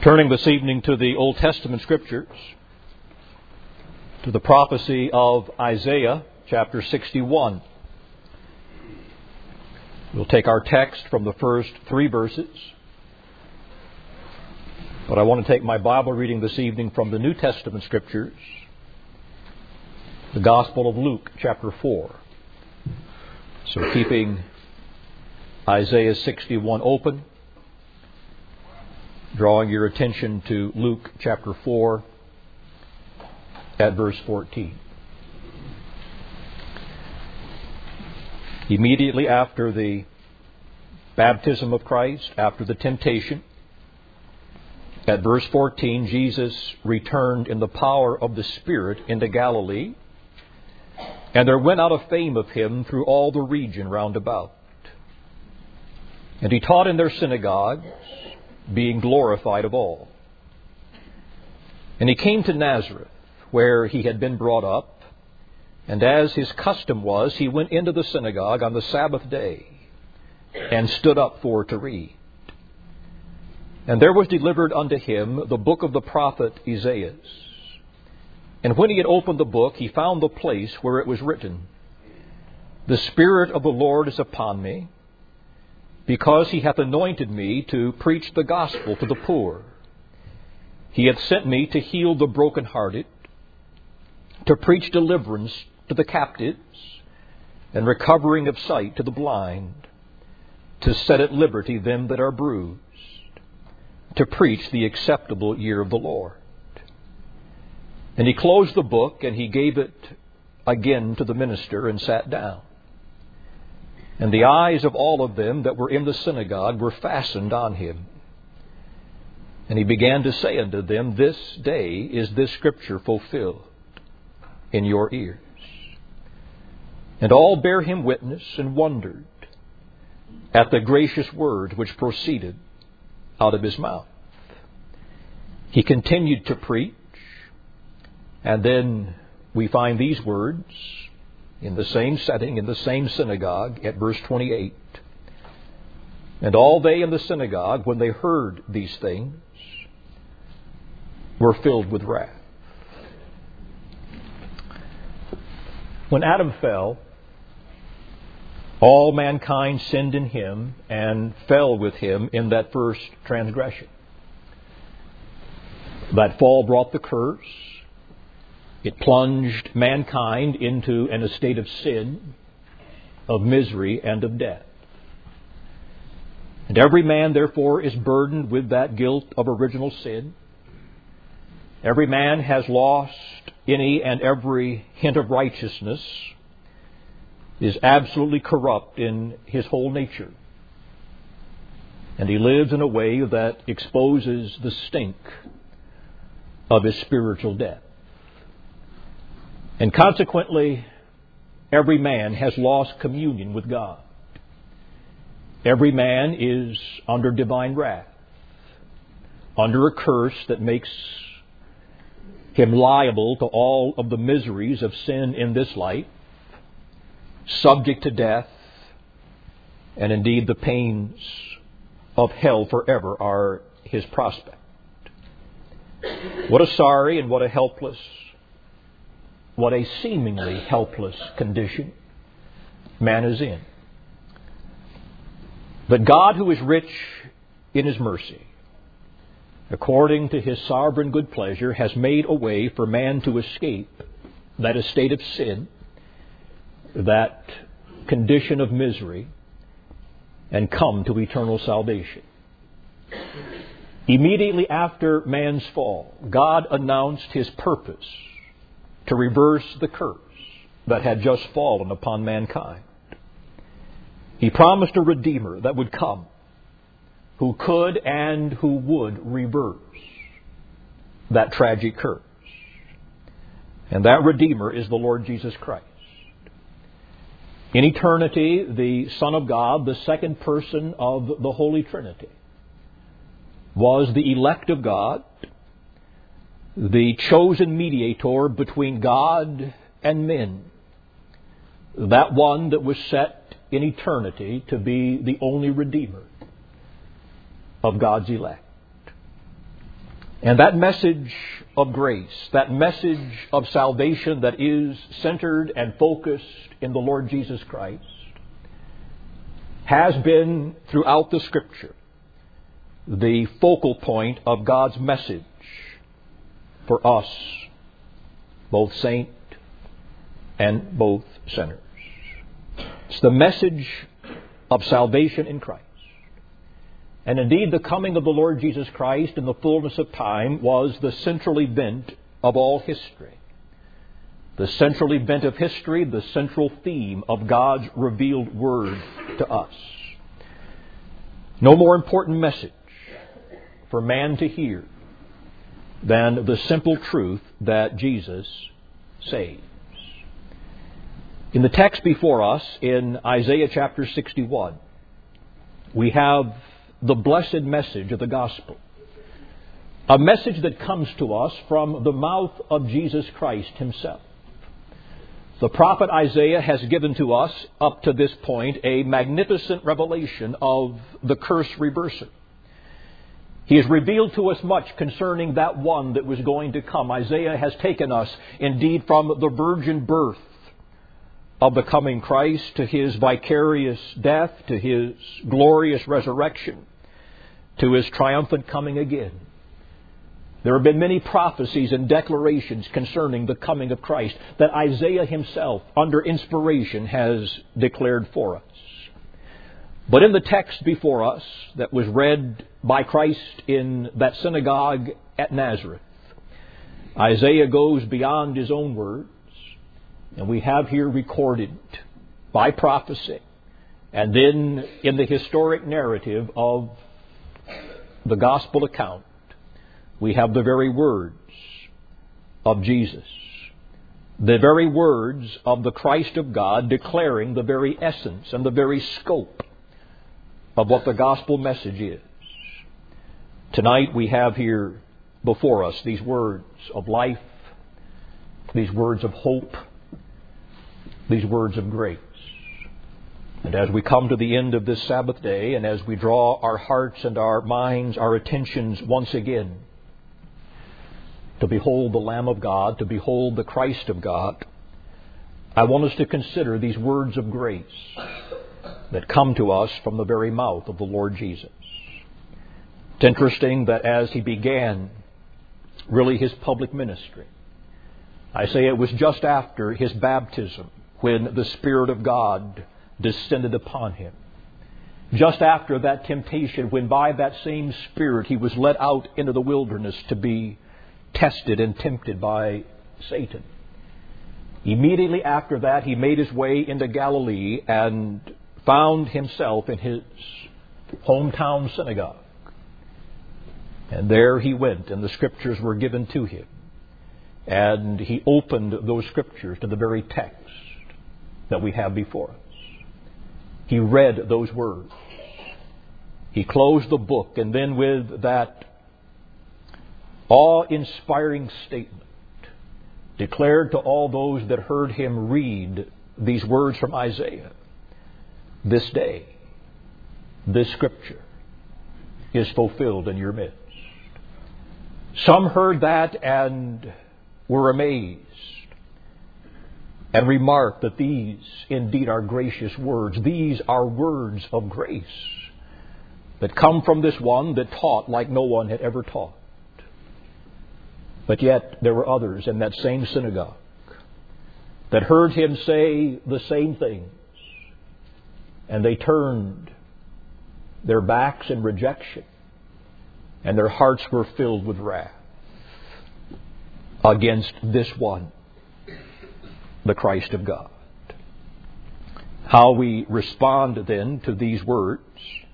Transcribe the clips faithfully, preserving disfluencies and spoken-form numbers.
Turning this evening to the Old Testament Scriptures, to the prophecy of Isaiah, chapter sixty-one. We'll take our text from the first three verses, but I want to take my Bible reading this evening from the New Testament Scriptures, the Gospel of Luke, chapter four. So keeping Isaiah sixty-one open, drawing your attention to Luke chapter four at verse fourteen. Immediately after the baptism of Christ, after the temptation, at verse fourteen, Jesus returned in the power of the Spirit into Galilee, and there went out a fame of him through all the region round about. And he taught in their synagogues, being glorified of all. And he came to Nazareth, where he had been brought up, and as his custom was, he went into the synagogue on the Sabbath day, and stood up for to read. And there was delivered unto him the book of the prophet Isaiah. And when he had opened the book, he found the place where it was written, The Spirit of the Lord is upon me, because he hath anointed me to preach the gospel to the poor. He hath sent me to heal the brokenhearted, to preach deliverance to the captives, and recovering of sight to the blind, to set at liberty them that are bruised, to preach the acceptable year of the Lord. And he closed the book, and he gave it again to the minister, and sat down. And the eyes of all of them that were in the synagogue were fastened on him. And he began to say unto them, This day is this scripture fulfilled in your ears. And all bare him witness, and wondered at the gracious word which proceeded out of his mouth. He continued to preach, and then we find these words in the same setting, in the same synagogue, at verse twenty-eight. And all they in the synagogue, when they heard these things, were filled with wrath. When Adam fell, all mankind sinned in him and fell with him in that first transgression. That fall brought the curse. It plunged mankind into an estate of sin, of misery, and of death. And every man, therefore, is burdened with that guilt of original sin. Every man has lost any and every hint of righteousness, is absolutely corrupt in his whole nature. And he lives in a way that exposes the stink of his spiritual death. And consequently, every man has lost communion with God. Every man is under divine wrath, under a curse that makes him liable to all of the miseries of sin in this life, subject to death, and indeed the pains of hell forever are his prospect. What a sorry and what a helpless What a seemingly helpless condition man is in. But God, who is rich in His mercy, according to His sovereign good pleasure, has made a way for man to escape that estate of sin, that condition of misery, and come to eternal salvation. Immediately after man's fall, God announced His purpose to reverse the curse that had just fallen upon mankind. He promised a Redeemer that would come, who could and who would reverse that tragic curse. And that Redeemer is the Lord Jesus Christ. In eternity, the Son of God, the second person of the Holy Trinity, was the elect of God, the chosen mediator between God and men, that one that was set in eternity to be the only Redeemer of God's elect. And that message of grace, that message of salvation that is centered and focused in the Lord Jesus Christ, has been throughout the Scripture the focal point of God's message for us, both saint and both sinners. It's the message of salvation in Christ. And indeed, the coming of the Lord Jesus Christ in the fullness of time was the central event of all history. The central event of history, the central theme of God's revealed Word to us. No more important message for man to hear than the simple truth that Jesus saves. In the text before us, in Isaiah chapter sixty-one, we have the blessed message of the gospel. A message that comes to us from the mouth of Jesus Christ Himself. The prophet Isaiah has given to us, up to this point, a magnificent revelation of the curse reverser. He has revealed to us much concerning that one that was going to come. Isaiah has taken us, indeed, from the virgin birth of the coming Christ to His vicarious death, to His glorious resurrection, to His triumphant coming again. There have been many prophecies and declarations concerning the coming of Christ that Isaiah himself, under inspiration, has declared for us. But in the text before us that was read by Christ in that synagogue at Nazareth, Isaiah goes beyond his own words, and we have here recorded by prophecy, and then in the historic narrative of the gospel account, we have the very words of Jesus. The very words of the Christ of God declaring the very essence and the very scope of what the gospel message is. Tonight we have here before us these words of life, these words of hope, these words of grace. And as we come to the end of this Sabbath day, and as we draw our hearts and our minds, our attentions once again to behold the Lamb of God, to behold the Christ of God, I want us to consider these words of grace that come to us from the very mouth of the Lord Jesus. It's interesting that as He began really His public ministry, I say it was just after His baptism when the Spirit of God descended upon Him. Just after that temptation, when by that same Spirit He was led out into the wilderness to be tested and tempted by Satan. Immediately after that, He made His way into Galilee and found Himself in His hometown synagogue. And there He went, and the Scriptures were given to Him. And He opened those Scriptures to the very text that we have before us. He read those words. He closed the book, and then with that awe-inspiring statement, declared to all those that heard Him read these words from Isaiah, "This day, this Scripture is fulfilled in your midst." Some heard that and were amazed and remarked that these indeed are gracious words. These are words of grace that come from this one that taught like no one had ever taught. But yet there were others in that same synagogue that heard Him say the same things, and they turned their backs in rejection, and their hearts were filled with wrath against this one, the Christ of God. How we respond then to these words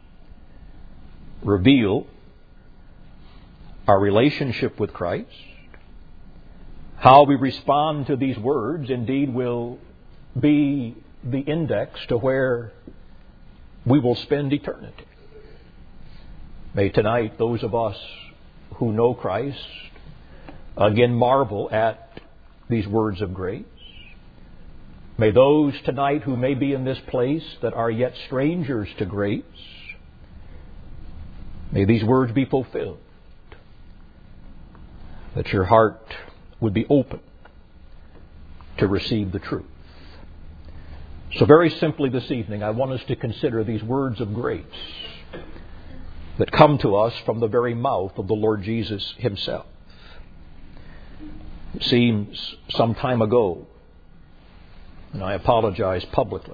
reveal our relationship with Christ. How we respond to these words, indeed, will be the index to where we will spend eternity. May tonight those of us who know Christ again marvel at these words of grace. May those tonight who may be in this place that are yet strangers to grace, may these words be fulfilled. that your heart would be open to receive the truth. So very simply this evening, I want us to consider these words of grace that come to us from the very mouth of the Lord Jesus Himself. It seems some time ago, and I apologize publicly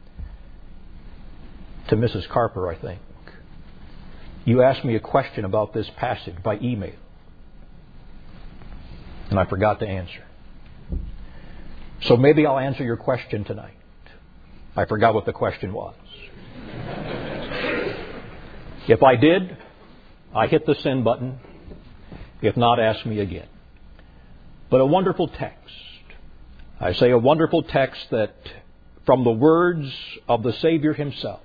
to Missus Carper, I think, you asked me a question about this passage by email, and I forgot to answer. So maybe I'll answer your question tonight. I forgot what the question was. If I did, I hit the send button. If not, ask me again. But a wonderful text. I say a wonderful text that, from the words of the Savior Himself,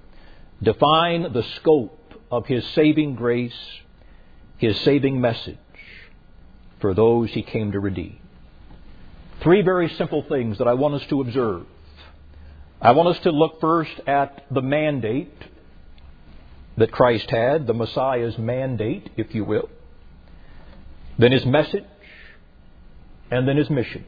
define the scope of His saving grace, His saving message for those He came to redeem. Three very simple things that I want us to observe. I want us to look first at the mandate that Christ had, the Messiah's mandate, if you will, then His message, and then His mission.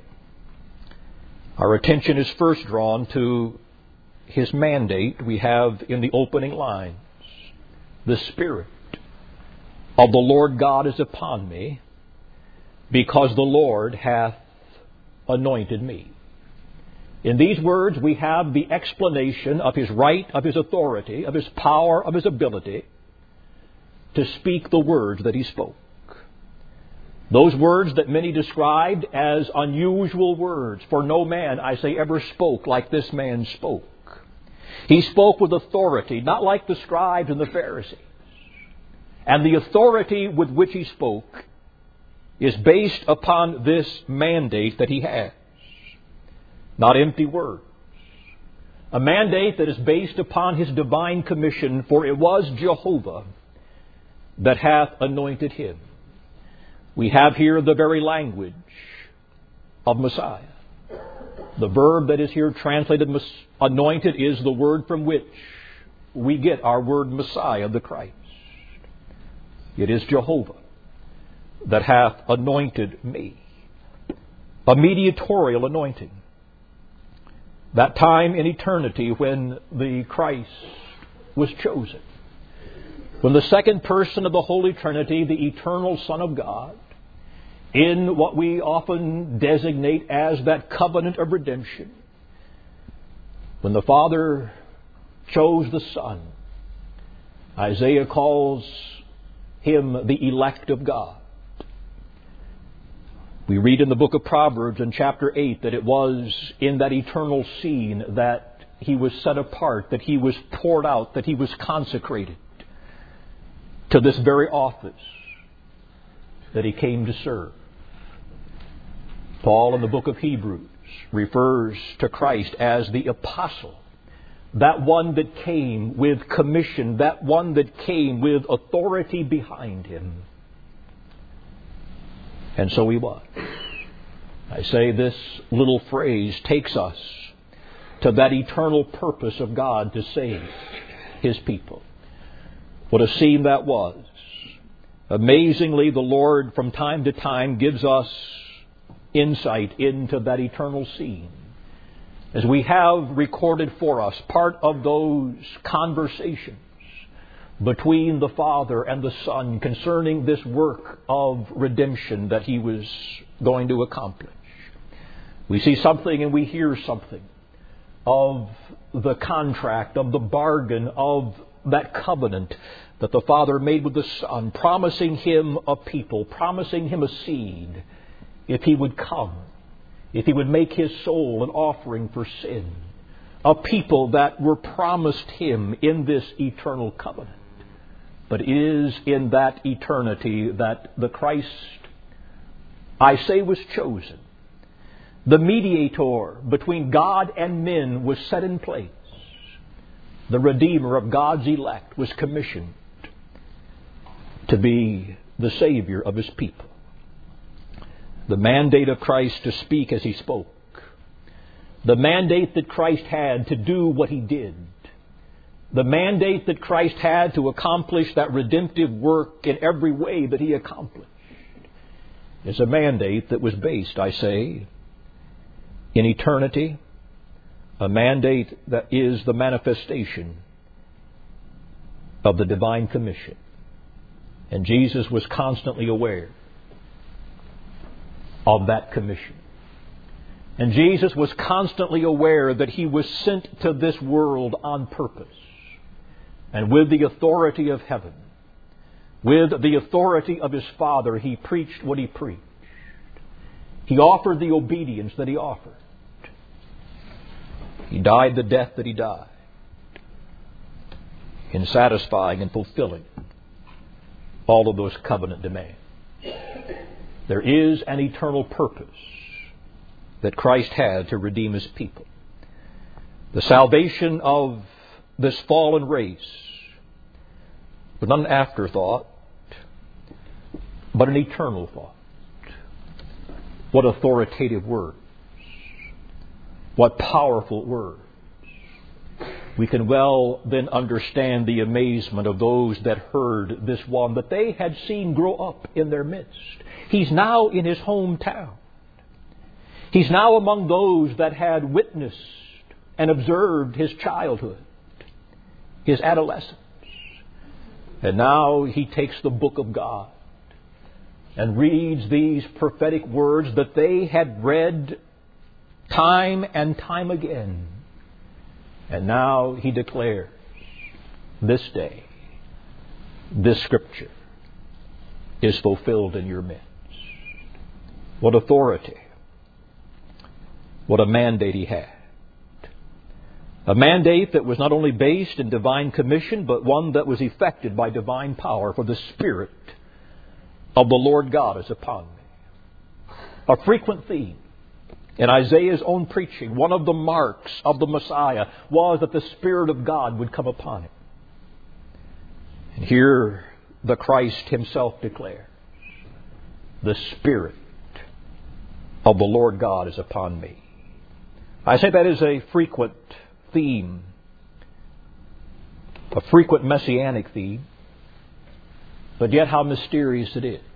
Our attention is first drawn to His mandate we have in the opening lines. The Spirit of the Lord God is upon me, because the Lord hath anointed me. In these words, we have the explanation of His right, of His authority, of His power, of His ability to speak the words that He spoke. Those words that many described as unusual words, for no man, I say, ever spoke like this man spoke. He spoke with authority, not like the scribes and the Pharisees. And the authority with which He spoke is based upon this mandate that He has. Not empty words. A mandate that is based upon His divine commission, for it was Jehovah that hath anointed Him. We have here the very language of Messiah. The verb that is here translated anointed is the word from which we get our word Messiah, the Christ. It is Jehovah that hath anointed me. A mediatorial anointing. That time in eternity when the Christ was chosen. When the second person of the Holy Trinity, the eternal Son of God, in what we often designate as that covenant of redemption, when the Father chose the Son, Isaiah calls Him the elect of God. We read in the book of Proverbs in chapter eight that it was in that eternal scene that He was set apart, that He was poured out, that He was consecrated to this very office that He came to serve. Paul in the book of Hebrews refers to Christ as the apostle, that one that came with commission, that one that came with authority behind Him. And so He was. I say this little phrase takes us to that eternal purpose of God to save His people. What a scene that was. Amazingly, the Lord from time to time gives us insight into that eternal scene, as we have recorded for us part of those conversations between the Father and the Son concerning this work of redemption that He was going to accomplish. We see something and we hear something of the contract, of the bargain, of that covenant that the Father made with the Son, promising Him a people, promising Him a seed, if He would come, if He would make His soul an offering for sin, a people that were promised Him in this eternal covenant. But it is in that eternity that the Christ, I say, was chosen. The mediator between God and men was set in place. The Redeemer of God's elect was commissioned to be the Savior of His people. The mandate of Christ to speak as He spoke. The mandate that Christ had to do what He did. The mandate that Christ had to accomplish that redemptive work in every way that He accomplished. is a mandate that was based, I say, in eternity, a mandate that is the manifestation of the divine commission. And Jesus was constantly aware of that commission. And Jesus was constantly aware that He was sent to this world on purpose. And with the authority of heaven, with the authority of His Father, He preached what He preached. He offered the obedience that He offered. He died the death that He died, in satisfying and fulfilling all of those covenant demands. There is an eternal purpose that Christ had to redeem His people. The salvation of this fallen race was not an afterthought, but an eternal thought. What authoritative words. What powerful words. We can well then understand the amazement of those that heard this one that they had seen grow up in their midst. He's now in his hometown. He's now among those that had witnessed and observed his childhood, his adolescence. And now he takes the book of God and reads these prophetic words that they had read time and time again. And now he declares, this day, this scripture is fulfilled in your midst. What authority. What a mandate he had. A mandate that was not only based in divine commission, but one that was effected by divine power, for the Spirit of the Lord God is upon me. A frequent theme in Isaiah's own preaching, one of the marks of the Messiah was that the Spirit of God would come upon him. And here the Christ Himself declares, the Spirit of the Lord God is upon me. I say that is a frequent theme, a frequent messianic theme, but yet how mysterious it is.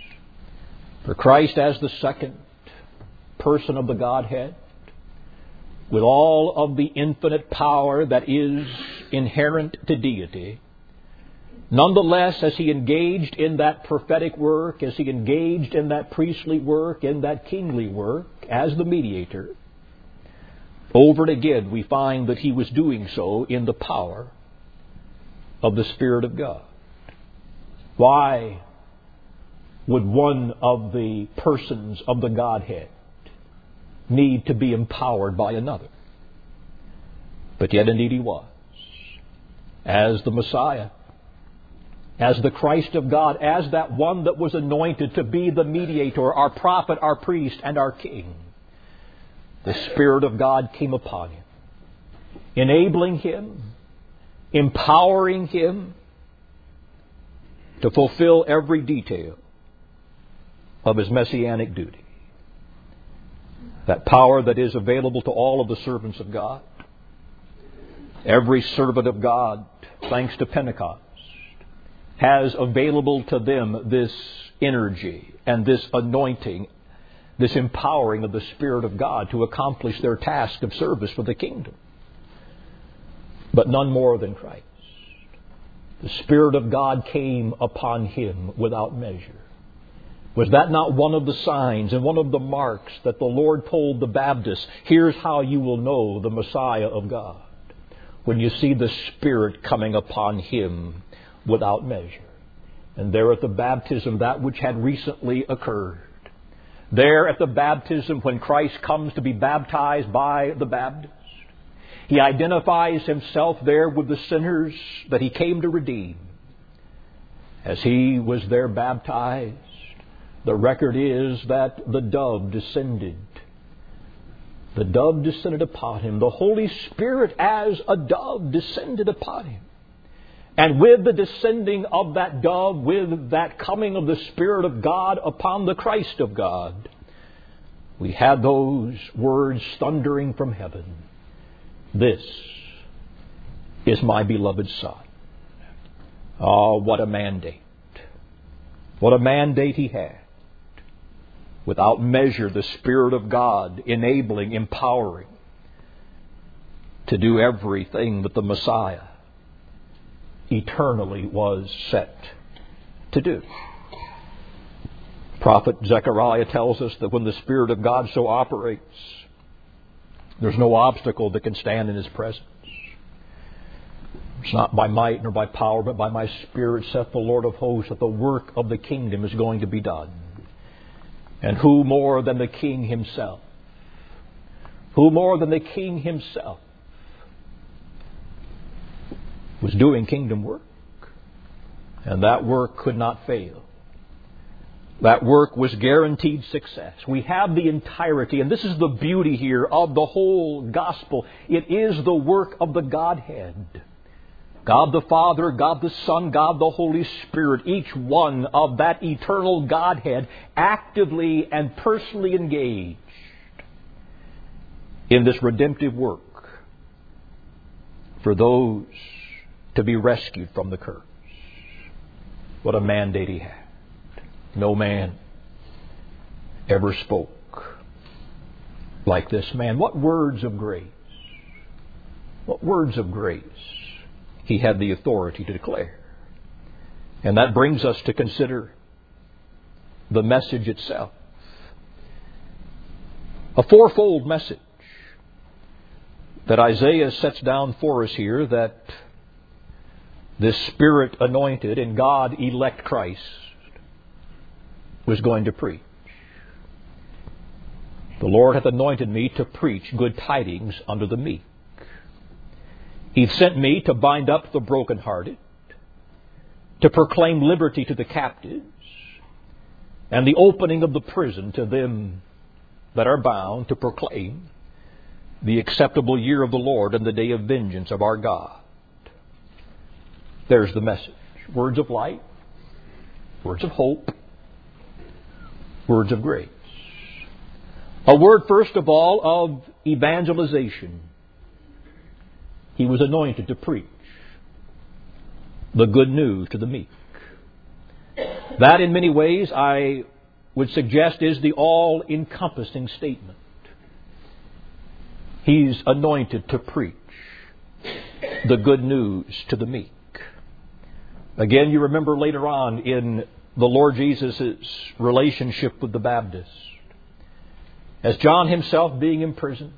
For Christ as the second person of the Godhead, with all of the infinite power that is inherent to deity, nonetheless, as He engaged in that prophetic work, as He engaged in that priestly work, in that kingly work, as the mediator, over and again we find that He was doing so in the power of the Spirit of God. Why would one of the persons of the Godhead need to be empowered by another? But yet indeed He was. As the Messiah, as the Christ of God, as that one that was anointed to be the mediator, our prophet, our priest, and our king, the Spirit of God came upon Him, enabling Him, empowering Him to fulfill every detail of His messianic duty. That power that is available to all of the servants of God. Every servant of God, thanks to Pentecost, has available to them this energy and this anointing, this empowering of the Spirit of God to accomplish their task of service for the kingdom. But none more than Christ. The Spirit of God came upon Him without measure. Was that not one of the signs and one of the marks that the Lord told the Baptists, here's how you will know the Messiah of God? When you see the Spirit coming upon Him without measure. And there at the baptism, that which had recently occurred. There at the baptism, when Christ comes to be baptized by the Baptist, He identifies Himself there with the sinners that He came to redeem. As He was there baptized, the record is that the dove descended. The dove descended upon Him. The Holy Spirit as a dove descended upon Him. And with the descending of that dove, with that coming of the Spirit of God upon the Christ of God, we had those words thundering from heaven. This is my beloved Son. Oh, what a mandate. What a mandate He had. without measure, the Spirit of God enabling, empowering to do everything that the Messiah eternally was set to do. Prophet Zechariah tells us that when the Spirit of God so operates, there's no obstacle that can stand in His presence. It's not by might nor by power, but by my Spirit, saith the Lord of hosts, that the work of the kingdom is going to be done. And who more than the King Himself? Who more than the King Himself was doing kingdom work? And that work could not fail. That work was guaranteed success. We have the entirety, and this is the beauty here of the whole gospel. It is the work of the Godhead. God the Father, God the Son, God the Holy Spirit, each one of that eternal Godhead actively and personally engaged in this redemptive work for those to be rescued from the curse. What a mandate He had. No man ever spoke like this man. What words of grace. What words of grace He had the authority to declare. And that brings us to consider the message itself. A fourfold message that Isaiah sets down for us here, that this Spirit anointed and God elect Christ was going to preach. The Lord hath anointed me to preach good tidings unto the meek. He sent me to bind up the brokenhearted, to proclaim liberty to the captives, and the opening of the prison to them that are bound, to proclaim the acceptable year of the Lord and the day of vengeance of our God. There's the message. Words of light, words of hope, words of grace. A word, first of all, of evangelization. He was anointed to preach the good news to the meek. That, in many ways, I would suggest is the all-encompassing statement. He's anointed to preach the good news to the meek. Again, you remember later on in the Lord Jesus' relationship with the Baptist, as John himself being imprisoned,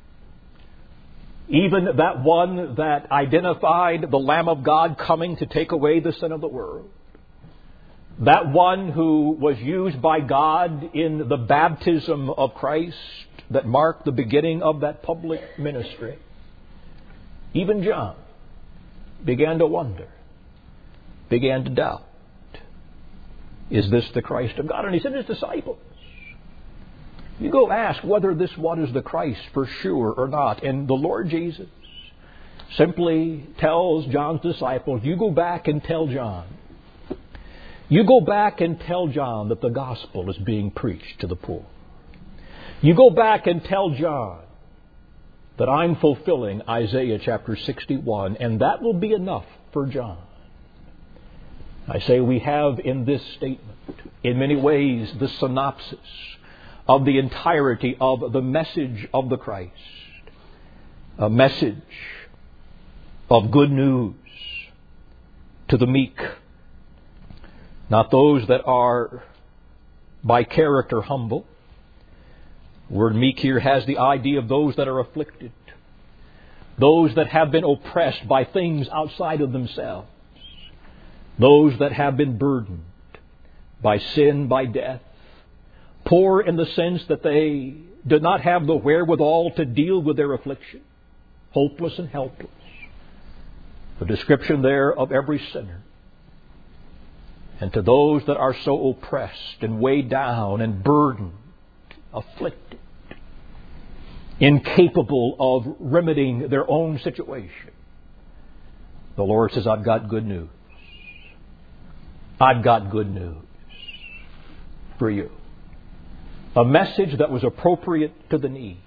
even that one that identified the Lamb of God coming to take away the sin of the world, that one who was used by God in the baptism of Christ that marked the beginning of that public ministry, even John began to wonder, began to doubt, is this the Christ of God? And he said to his disciples, you go ask whether this one is the Christ for sure or not. And the Lord Jesus simply tells John's disciples, you go back and tell John. You go back and tell John that the gospel is being preached to the poor. You go back and tell John that I'm fulfilling Isaiah chapter sixty-one, and that will be enough for John. I say we have in this statement, in many ways, the synopsis of the entirety of the message of the Christ. A message of good news to the meek. Not those that are by character humble. The word meek here has the idea of those that are afflicted. Those that have been oppressed by things outside of themselves. Those that have been burdened by sin, by death. Poor in the sense that they did not have the wherewithal to deal with their affliction. Hopeless and helpless. The description there of every sinner. And to those that are so oppressed and weighed down and burdened, afflicted, incapable of remedying their own situation, the Lord says, I've got good news. I've got good news for you. A message that was appropriate to the need.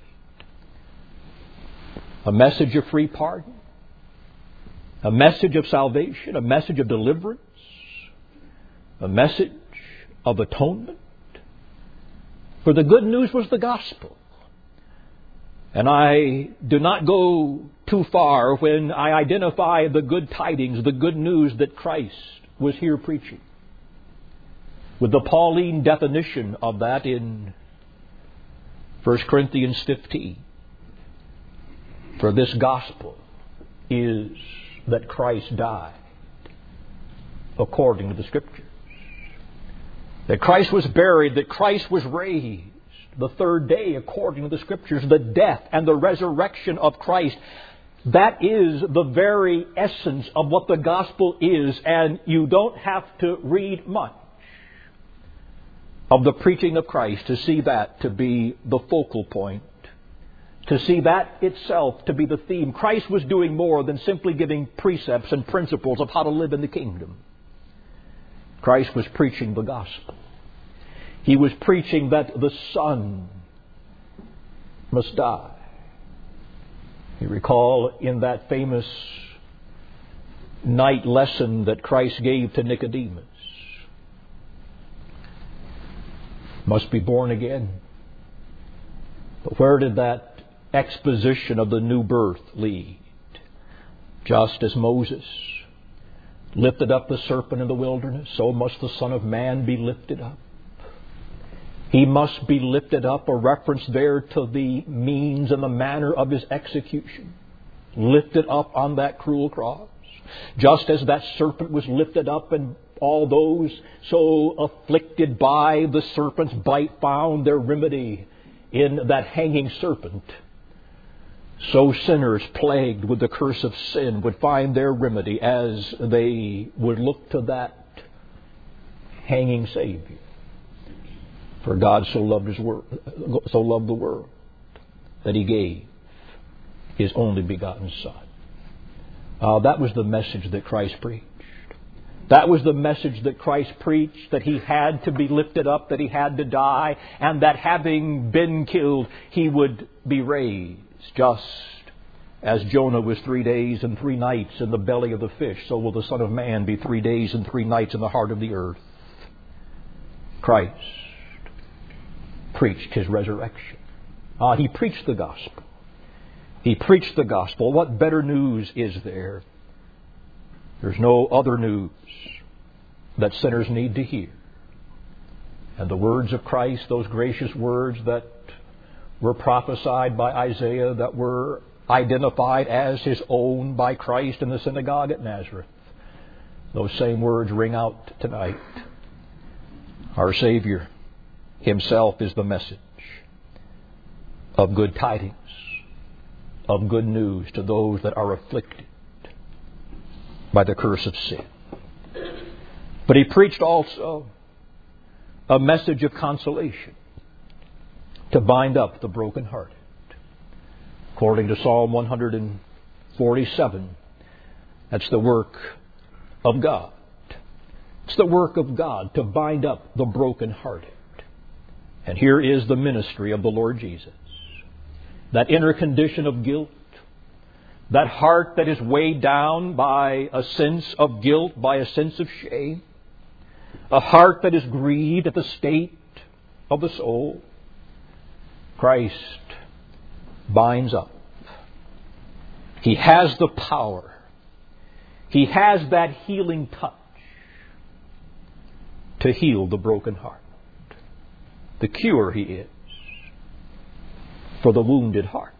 A message of free pardon. A message of salvation. A message of deliverance. A message of atonement. For the good news was the gospel. And I do not go too far when I identify the good tidings, the good news that Christ was here preaching, with the Pauline definition of that in First Corinthians fifteen. For this gospel is that Christ died according to the Scriptures, that Christ was buried, that Christ was raised the third day according to the Scriptures, the death and the resurrection of Christ. That is the very essence of what the gospel is, and you don't have to read much of the preaching of Christ to see that to be the focal point, to see that itself to be the theme. Christ was doing more than simply giving precepts and principles of how to live in the kingdom. Christ was preaching the gospel. He was preaching that the Son must die. You recall in that famous night lesson that Christ gave to Nicodemus, must be born again. But where did that exposition of the new birth lead? Just as Moses lifted up the serpent in the wilderness, so must the Son of Man be lifted up. He must be lifted up, a reference there to the means and the manner of His execution. Lifted up on that cruel cross. Just as that serpent was lifted up and all those so afflicted by the serpent's bite found their remedy in that hanging serpent, so sinners plagued with the curse of sin would find their remedy as they would look to that hanging Savior. For God so loved His world, so loved the world that He gave His only begotten Son. Uh, that was the message that Christ preached. That was the message that Christ preached, that He had to be lifted up, that He had to die, and that having been killed, He would be raised. Just as Jonah was three days and three nights in the belly of the fish, so will the Son of Man be three days and three nights in the heart of the earth. Christ preached His resurrection. Ah, He preached the gospel. He preached the gospel. What better news is there? There's no other news that sinners need to hear. And the words of Christ, those gracious words that were prophesied by Isaiah, that were identified as His own by Christ in the synagogue at Nazareth, those same words ring out tonight. Our Savior Himself is the message of good tidings, of good news to those that are afflicted by the curse of sin. But He preached also a message of consolation to bind up the brokenhearted. According to Psalm one forty-seven, that's the work of God. It's the work of God to bind up the brokenhearted. And here is the ministry of the Lord Jesus. That inner condition of guilt, that heart that is weighed down by a sense of guilt, by a sense of shame, a heart that is grieved at the state of the soul, Christ binds up. He has the power. He has that healing touch to heal the broken heart. The cure He is for the wounded heart.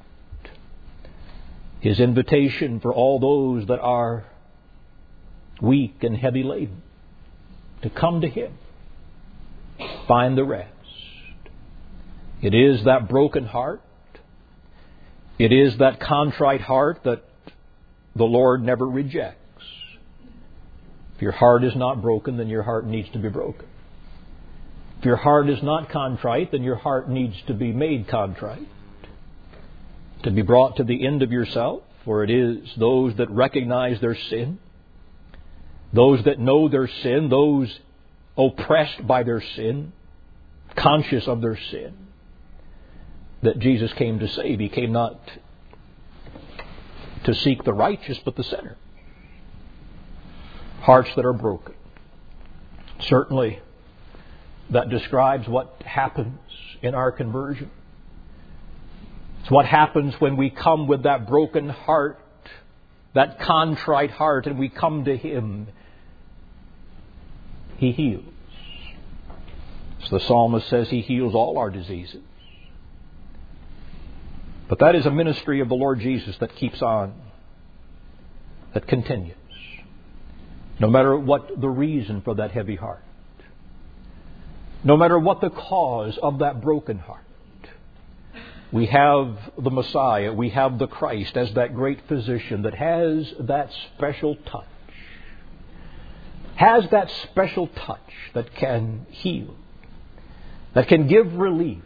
His invitation for all those that are weak and heavy laden to come to Him, find the rest. It is that broken heart. It is that contrite heart that the Lord never rejects. If your heart is not broken, then your heart needs to be broken. If your heart is not contrite, then your heart needs to be made contrite, to be brought to the end of yourself, for it is those that recognize their sin, those that know their sin, those oppressed by their sin, conscious of their sin, that Jesus came to save. He came not to seek the righteous, but the sinner. Hearts that are broken. Certainly, that describes what happens in our conversion. It's what happens when we come with that broken heart, that contrite heart, and we come to Him. He heals. So the psalmist says He heals all our diseases. But that is a ministry of the Lord Jesus that keeps on, that continues, no matter what the reason for that heavy heart, no matter what the cause of that broken heart. We have the Messiah, we have the Christ as that great physician that has that special touch, has that special touch that can heal, that can give relief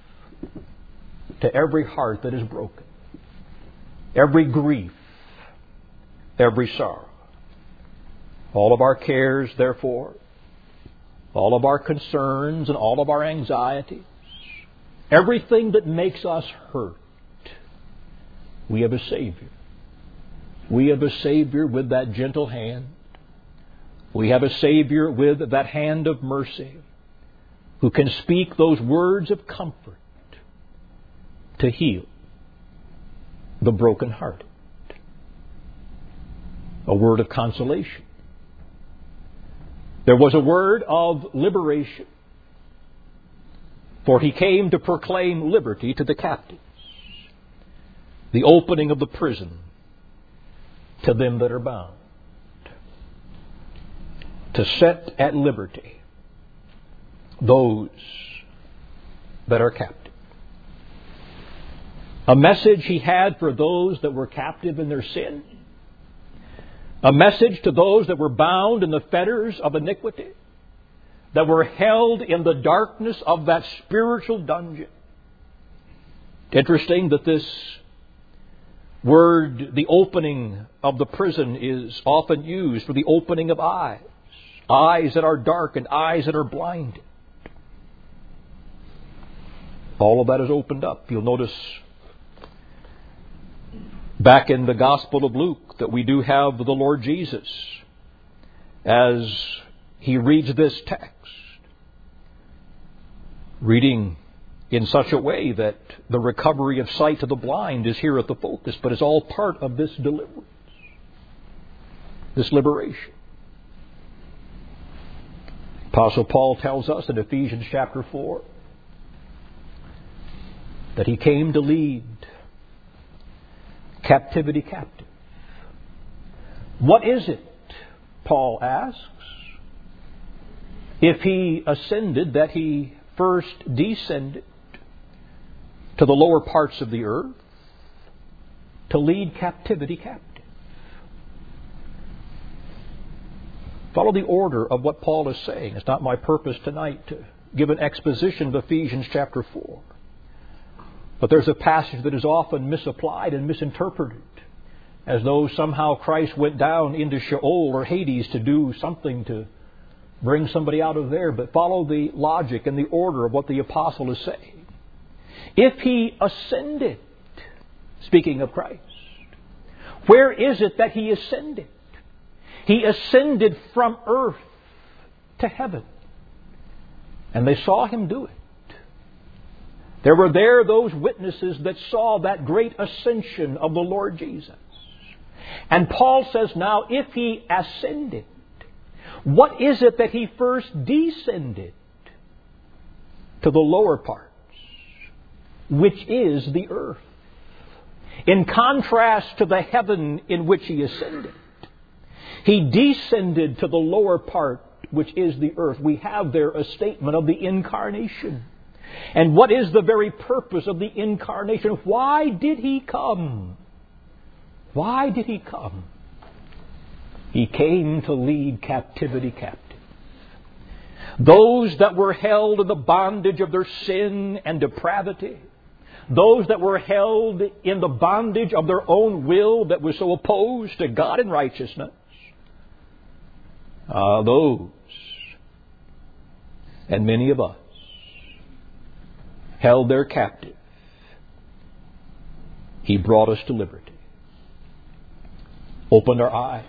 to every heart that is broken, every grief, every sorrow. All of our cares, therefore, all of our concerns and all of our anxieties, everything that makes us hurt, we have a Savior. We have a Savior with that gentle hand. We have a Savior with that hand of mercy who can speak those words of comfort to heal the brokenhearted. A word of consolation. There was a word of liberation. For He came to proclaim liberty to the captives, the opening of the prison to them that are bound, to set at liberty those that are captive. A message He had for those that were captive in their sin, a message to those that were bound in the fetters of iniquity, that were held in the darkness of that spiritual dungeon. Interesting that this word, the opening of the prison, is often used for the opening of eyes. Eyes that are darkened, eyes that are blinded. All of that is opened up. You'll notice back in the Gospel of Luke that we do have the Lord Jesus as He reads this text, reading in such a way that the recovery of sight to the blind is here at the focus, but it's all part of this deliverance, this liberation. Apostle Paul tells us in Ephesians chapter four that he came to lead captivity captive. What is it, Paul asks, if He ascended, that He first descended to the lower parts of the earth to lead captivity captive? Follow the order of what Paul is saying. It's not my purpose tonight to give an exposition of Ephesians chapter four. But there's a passage that is often misapplied and misinterpreted, as though somehow Christ went down into Sheol or Hades to do something to bring somebody out of there. But follow the logic and the order of what the apostle is saying. If He ascended, speaking of Christ, where is it that He ascended? He ascended from earth to heaven. And they saw Him do it. There were there those witnesses that saw that great ascension of the Lord Jesus. And Paul says now, if He ascended, what is it that He first descended? To the lower parts, which is the earth. In contrast to the heaven in which He ascended, He descended to the lower part, which is the earth. We have there a statement of the incarnation. And what is the very purpose of the incarnation? Why did He come? Why did He come? He came to lead captivity captive. Those that were held in the bondage of their sin and depravity, those that were held in the bondage of their own will that was so opposed to God and righteousness, uh, those and many of us held there captive. He brought us to liberty. Opened our eyes.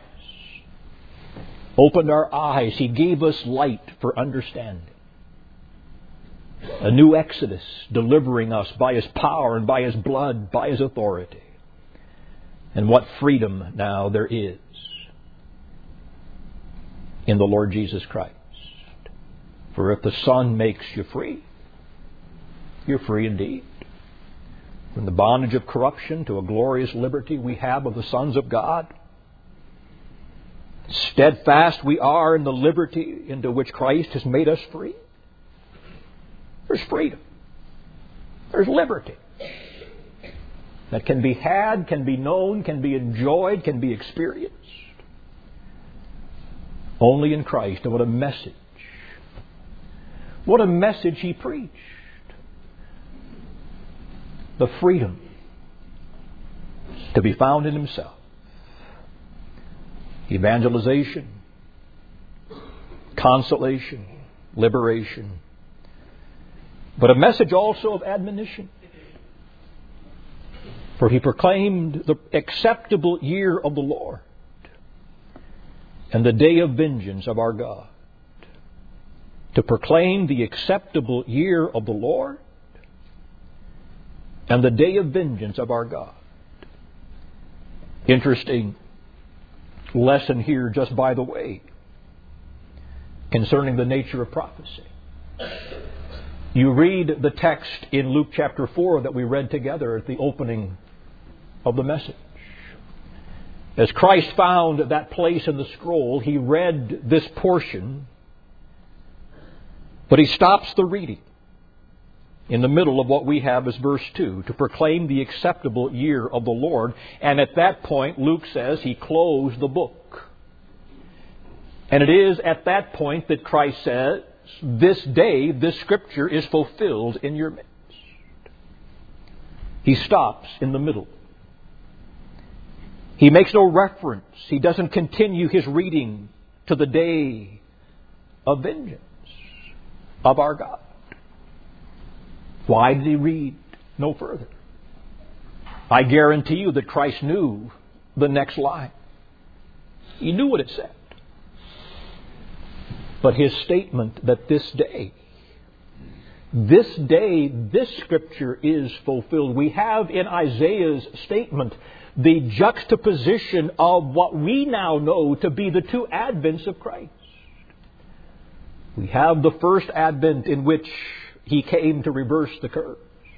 Opened our eyes. He gave us light for understanding. A new Exodus, delivering us by His power and by His blood, by His authority. And what freedom now there is in the Lord Jesus Christ. For if the Son makes you free, you're free indeed. From the bondage of corruption to a glorious liberty we have of the sons of God. Steadfast we are in the liberty into which Christ has made us free. There's freedom. There's liberty that can be had, can be known, can be enjoyed, can be experienced. Only in Christ. And what a message. What a message He preached. The freedom to be found in Himself. Evangelization, consolation, liberation. But a message also of admonition. For He proclaimed the acceptable year of the Lord and the day of vengeance of our God. To proclaim the acceptable year of the Lord and the day of vengeance of our God. Interesting lesson here just by the way concerning the nature of prophecy. You read the text in Luke chapter four that we read together at the opening of the message. As Christ found that place in the scroll, He read this portion, but He stops the reading in the middle of what we have as verse two, to proclaim the acceptable year of the Lord. And at that point, Luke says, He closed the book. And it is at that point that Christ says, this day, this Scripture is fulfilled in your midst. He stops in the middle. He makes no reference. He doesn't continue His reading to the day of vengeance of our God. Why did He read no further? I guarantee you that Christ knew the next line. He knew what it said. But His statement that this day, this day, this Scripture is fulfilled. We have in Isaiah's statement the juxtaposition of what we now know to be the two advents of Christ. We have the first advent in which He came to reverse the curse.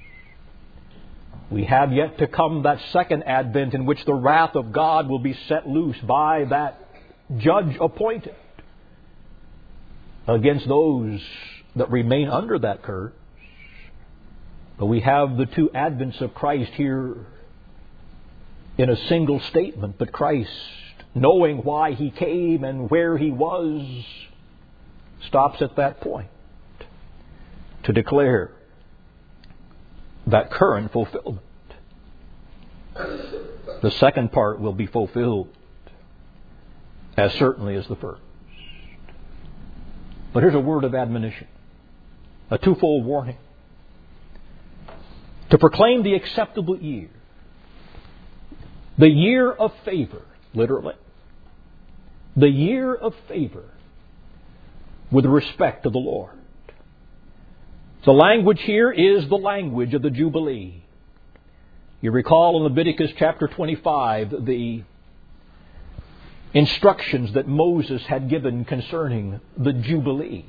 We have yet to come that second advent in which the wrath of God will be set loose by that judge appointed against those that remain under that curse. But we have the two advents of Christ here in a single statement. But Christ, knowing why He came and where He was, stops at that point to declare that current fulfillment. The second part will be fulfilled as certainly as the first. But here's a word of admonition, a twofold warning. To proclaim the acceptable year, the year of favor, literally, the year of favor with respect to the Lord. The language here is the language of the Jubilee. You recall in Leviticus chapter twenty-five the instructions that Moses had given concerning the Jubilee.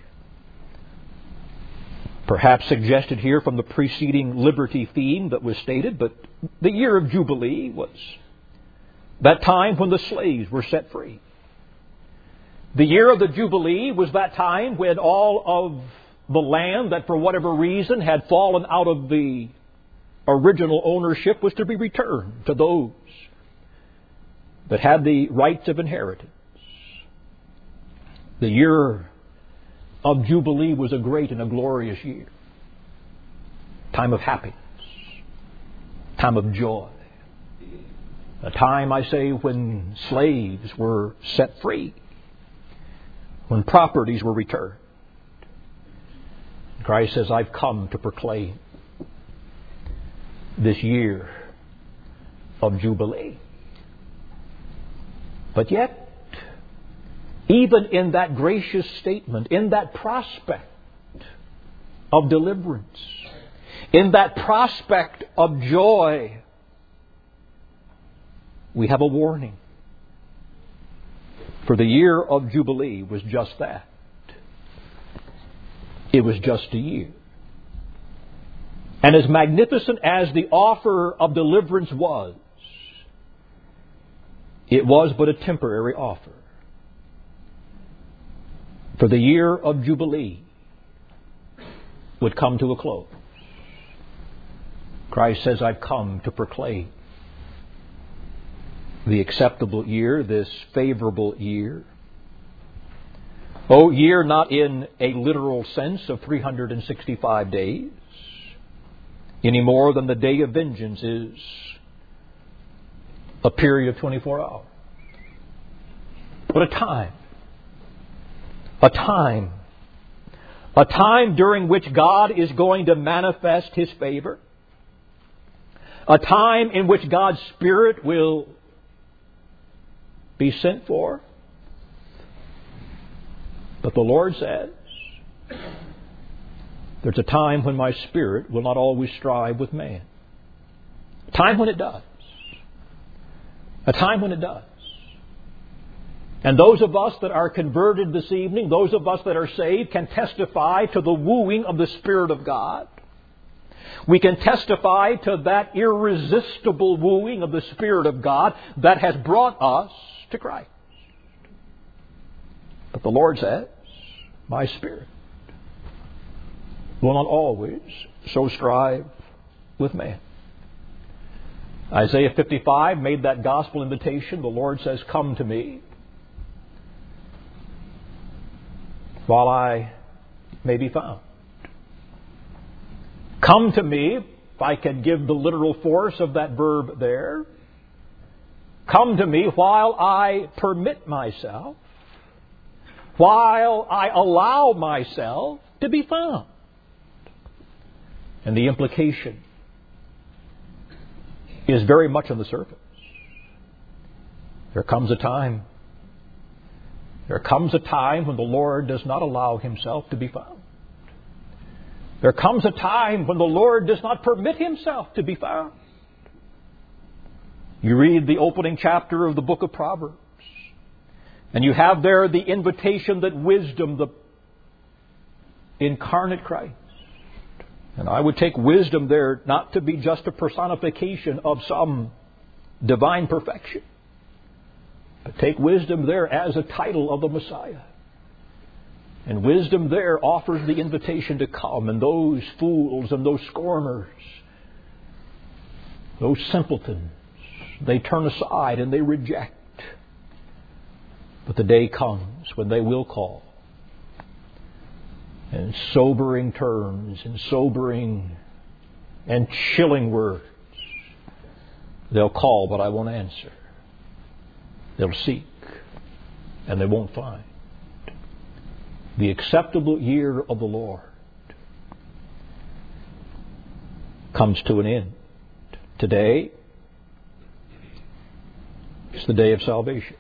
Perhaps suggested here from the preceding liberty theme that was stated, but the year of Jubilee was that time when the slaves were set free. The year of the Jubilee was that time when all of the land that for whatever reason had fallen out of the original ownership was to be returned to those that had the rights of inheritance. The year of Jubilee was a great and a glorious year. Time of happiness. Time of joy. A time, I say, when slaves were set free. When properties were returned. Christ says, I've come to proclaim this year of Jubilee. But yet, even in that gracious statement, in that prospect of deliverance, in that prospect of joy, we have a warning. For the year of Jubilee was just that. It was just a year. And as magnificent as the offer of deliverance was, it was but a temporary offer. For the year of Jubilee would come to a close. Christ says, I've come to proclaim the acceptable year, this favorable year. Oh, year not in a literal sense of three hundred sixty-five days, any more than the day of vengeance is a period of twenty-four hours. But a time. A time. A time during which God is going to manifest His favor. A time in which God's Spirit will be sent for. But the Lord says, there's a time when my Spirit will not always strive with man. A time when it does. A time when it does. And those of us that are converted this evening, those of us that are saved, can testify to the wooing of the Spirit of God. We can testify to that irresistible wooing of the Spirit of God that has brought us to Christ. But the Lord says, my Spirit will not always so strive with man. Isaiah fifty-five made that gospel invitation. The Lord says, come to me while I may be found. Come to me, if I can give the literal force of that verb there. Come to me while I permit myself, while I allow myself to be found. And the implication is very much on the surface. There comes a time, there comes a time when the Lord does not allow Himself to be found. There comes a time when the Lord does not permit Himself to be found. You read the opening chapter of the book of Proverbs, and you have there the invitation that wisdom, the incarnate Christ, and I would take wisdom there not to be just a personification of some divine perfection, but take wisdom there as a title of the Messiah. And wisdom there offers the invitation to come, and those fools and those scorners, those simpletons, they turn aside and they reject. But the day comes when they will call. And in sobering terms, in sobering and chilling words, they'll call, but I won't answer. They'll seek, and they won't find. The acceptable year of the Lord comes to an end. Today is the day of salvation.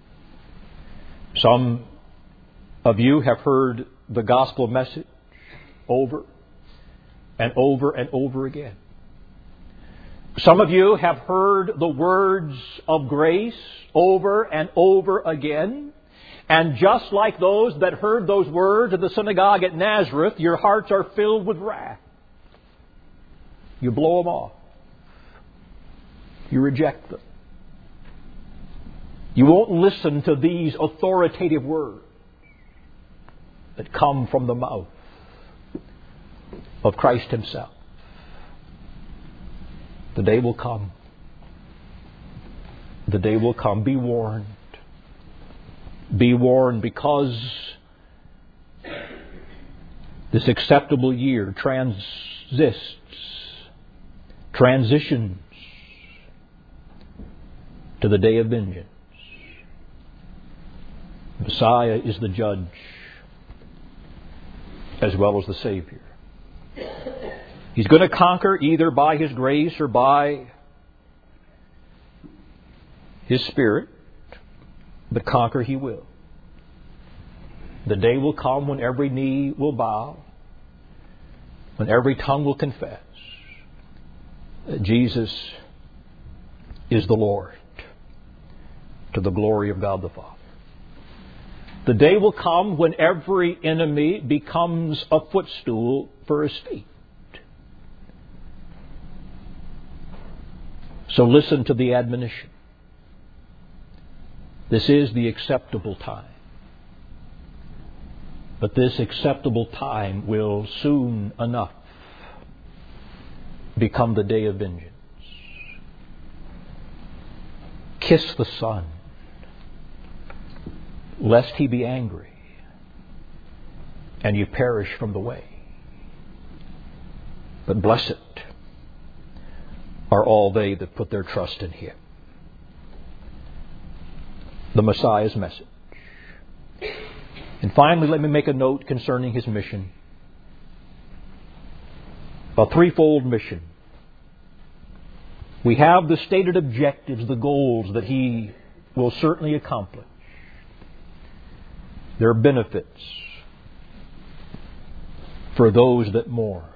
Some of you have heard the gospel message over and over and over again. Some of you have heard the words of grace over and over again. And just like those that heard those words at the synagogue at Nazareth, your hearts are filled with wrath. You blow them off. You reject them. You won't listen to these authoritative words that come from the mouth of Christ Himself. The day will come. The day will come. Be warned. Be warned, because this acceptable year transits, transitions to the day of vengeance. Messiah is the judge as well as the Savior. He's going to conquer either by His grace or by His Spirit. But conquer He will. The day will come when every knee will bow when every tongue will confess that Jesus is the Lord, to the glory of God the Father. The day will come when every enemy becomes a footstool for His feet. So listen to the admonition. This is the acceptable time. But this acceptable time will soon enough become the day of vengeance. Kiss the Son, lest He be angry and you perish from the way. But blessed are all they that put their trust in Him. The Messiah's message. And finally, let me make a note concerning His mission. A threefold mission. We have the stated objectives, the goals that He will certainly accomplish. There are benefits for those that mourn.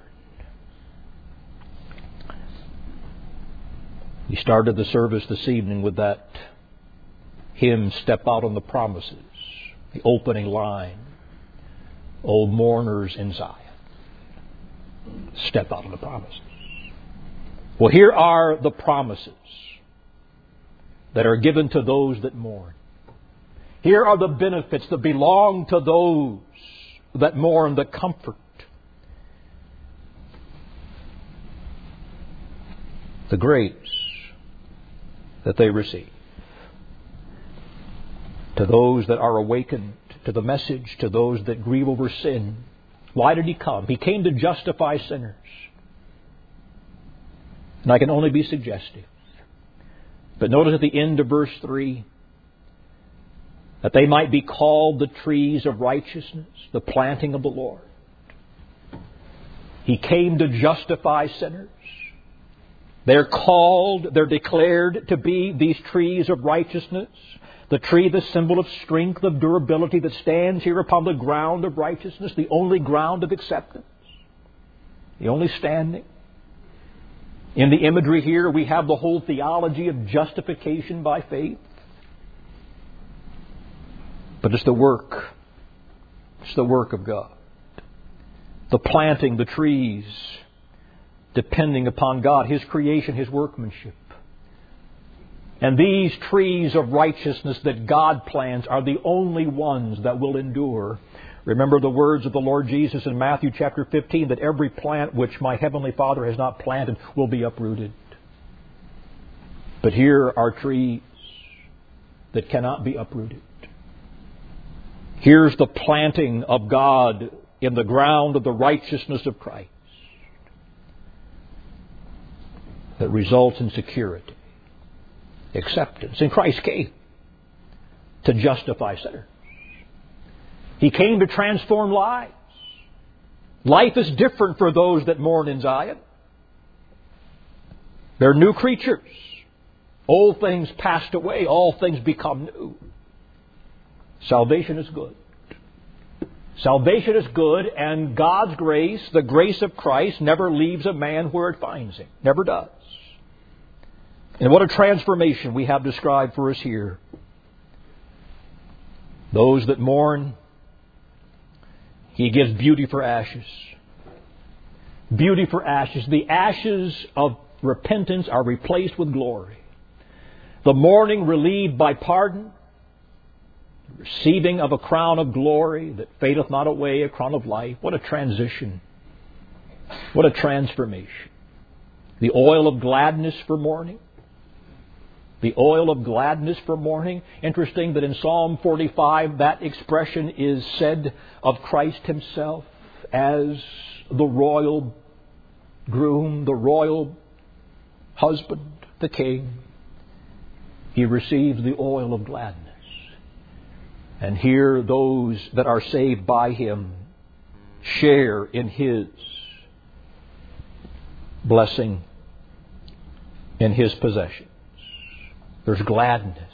We started the service this evening with that hymn, Step Out on the Promises, the opening line, O mourners in Zion, step out on the promises. Well, here are the promises that are given to those that mourn. Here are the benefits that belong to those that mourn, the comfort, the grace that they receive. To those that are awakened to the message, to those that grieve over sin. Why did He come? He came to justify sinners. And I can only be suggestive. But notice at the end of verse three, that they might be called the trees of righteousness, the planting of the Lord. He came to justify sinners. They're called, they're declared to be these trees of righteousness. The tree, the symbol of strength, of durability that stands here upon the ground of righteousness, the only ground of acceptance, the only standing. In the imagery here, we have the whole theology of justification by faith. But it's the work. It's the work of God. The planting, the trees, depending upon God, His creation, His workmanship. And these trees of righteousness that God plants are the only ones that will endure. Remember the words of the Lord Jesus in Matthew chapter fifteen, that every plant which my heavenly Father has not planted will be uprooted. But here are trees that cannot be uprooted. Here's the planting of God in the ground of the righteousness of Christ that results in security, acceptance. And Christ came to justify sinners. He came to transform lives. Life is different for those that mourn in Zion. They're new creatures. Old things passed away, all things become new. Salvation is good. Salvation is good, and God's grace, the grace of Christ, never leaves a man where it finds him. Never does. And what a transformation we have described for us here. Those that mourn, He gives beauty for ashes. Beauty for ashes. The ashes of repentance are replaced with glory. The mourning relieved by pardon. Receiving of a crown of glory that fadeth not away, a crown of life. What a transition. What a transformation. The oil of gladness for mourning. The oil of gladness for mourning. Interesting that in Psalm forty-five that expression is said of Christ Himself as the royal groom, the royal husband, the king. He receives the oil of gladness. And here those that are saved by Him share in His blessing, in His possessions. There's gladness,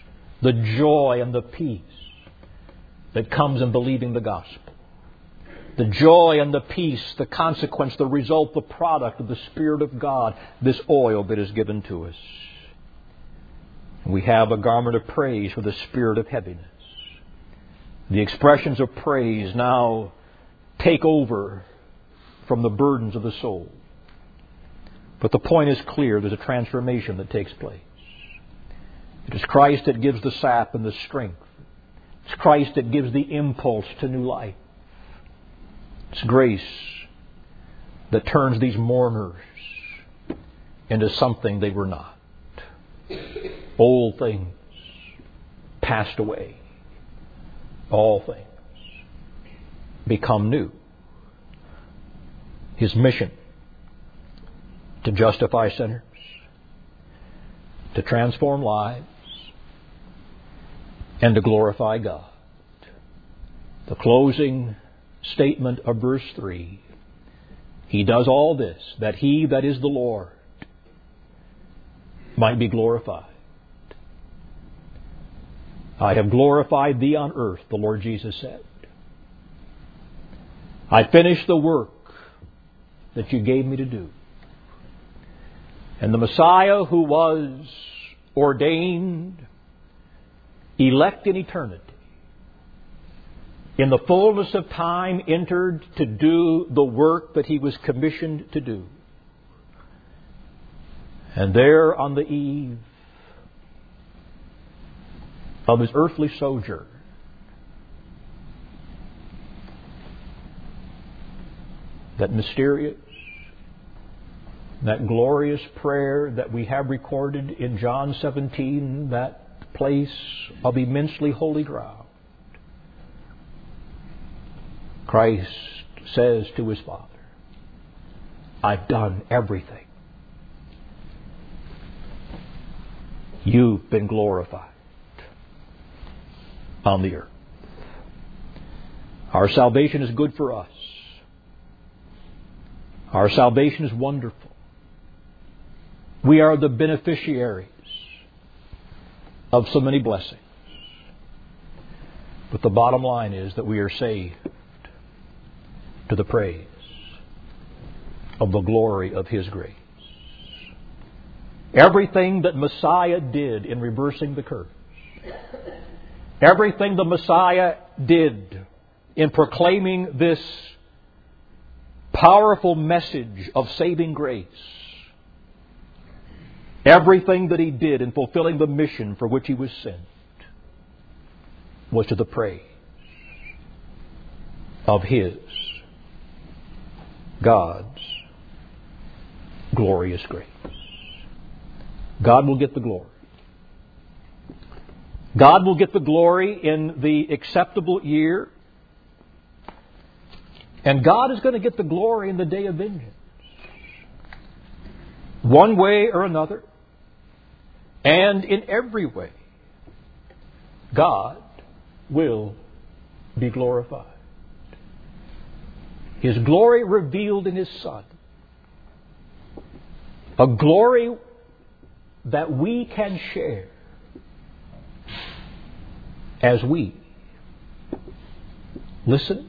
the joy and the peace that comes in believing the gospel. The joy and the peace, the consequence, the result, the product of the Spirit of God, this oil that is given to us. We have a garment of praise for the spirit of heaviness. The expressions of praise now take over from the burdens of the soul. But the point is clear. There's a transformation that takes place. It is Christ that gives the sap and the strength. It's Christ that gives the impulse to new life. It's grace that turns these mourners into something they were not. Old things passed away. All things become new. His mission to justify sinners, to transform lives, and to glorify God. The closing statement of verse three. He does all this that He that is the Lord might be glorified. I have glorified Thee on earth, the Lord Jesus said. I finished the work that You gave Me to do. And the Messiah who was ordained, elect in eternity, in the fullness of time entered to do the work that He was commissioned to do. And there on the eve of His earthly sojourn, that mysterious, that glorious prayer that we have recorded in John seventeen, that place of immensely holy ground, Christ says to His Father, I've done everything. You've been glorified on the earth. Our salvation is good for us. Our salvation is wonderful. We are the beneficiaries of so many blessings. But the bottom line is that we are saved to the praise of the glory of His grace. Everything that Messiah did in reversing the curse, everything the Messiah did in proclaiming this powerful message of saving grace, everything that He did in fulfilling the mission for which He was sent was to the praise of His, God's glorious grace. God will get the glory. God will get the glory in the acceptable year. And God is going to get the glory in the day of vengeance. One way or another. And in every way, God will be glorified. His glory revealed in His Son. A glory that we can share as we listen,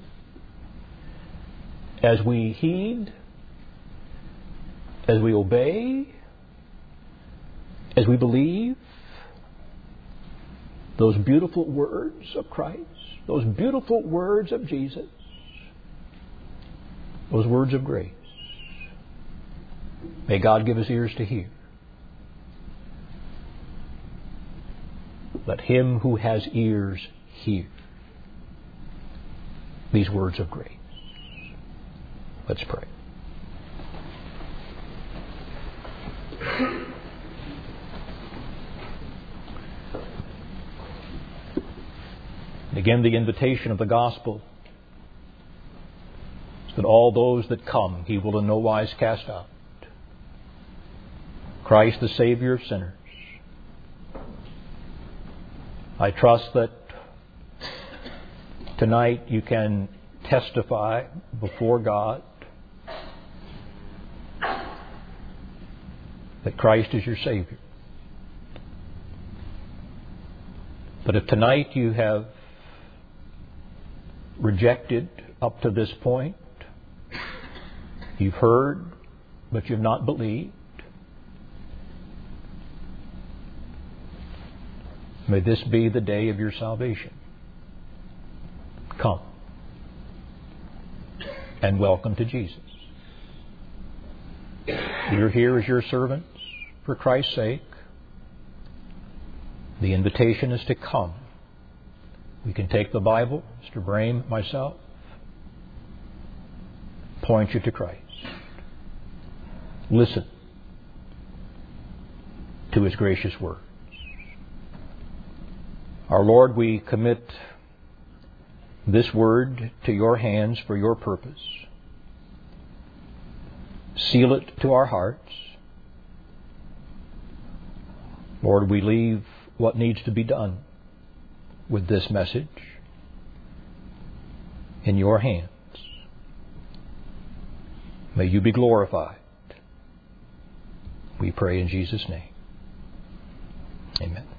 as we heed, as we obey, as we believe those beautiful words of Christ, those beautiful words of Jesus, those words of grace. May God give us ears to hear. Let him who has ears hear these words of grace. Let's pray. And again, the invitation of the gospel is that all those that come, He will in no wise cast out. Christ, the Savior of sinners. I trust that tonight you can testify before God that Christ is your Savior. But if tonight you have rejected up to this point, you've heard, but you've not believed, may this be the day of your salvation. Come and welcome to Jesus. You're here as your servants for Christ's sake. The invitation is to come. We can take the Bible, Mister Brame, myself, point you to Christ. Listen to His gracious words. Our Lord, we commit this word to your hands for your purpose. Seal it to our hearts. Lord, we leave what needs to be done with this message in your hands. May you be glorified. We pray in Jesus' name. Amen.